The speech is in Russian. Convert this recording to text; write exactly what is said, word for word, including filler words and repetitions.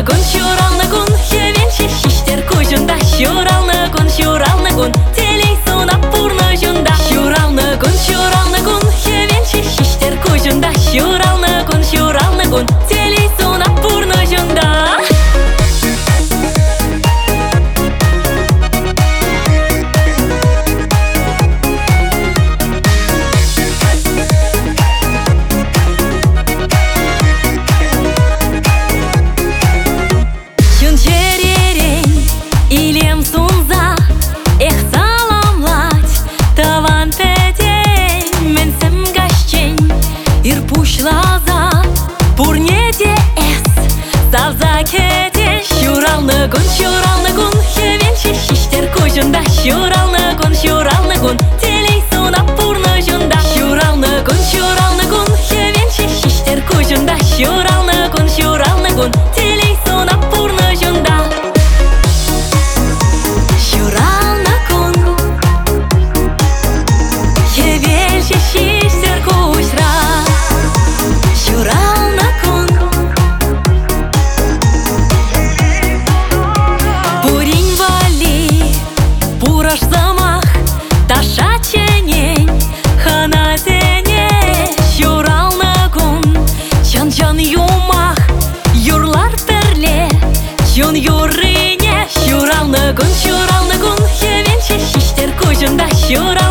гун, шуралны гун, хевенче шиштер кужунда. Шуралны гун, шуралны гун, телей сунап пурны жунда. Шуралны гун, шуралны гун, хевенче шиштер кужунда. Шуралны гун, шуралны гун, телей сунап пурны жунда. Шуралны гун, шуралны гун, хевенче шиштер кужунда. Шуралны гун, шуралны гун, телей сунап пурны жунда. Шуралны гун, шуралны гун, хевенче шиштер кужунда. Шуралны гун, шуралны гун, телей сунап пурны жунда. Шуралны гун, хевенче шиштер кужра. Шуралны гун, пураш замах, таша ченень, хана зене. Шуралны гун, чан-чан юмах, юрлар перле, чун юрыне. Шуралны гун, шуралны гун, хевенче шиштер кужунда. Шуралны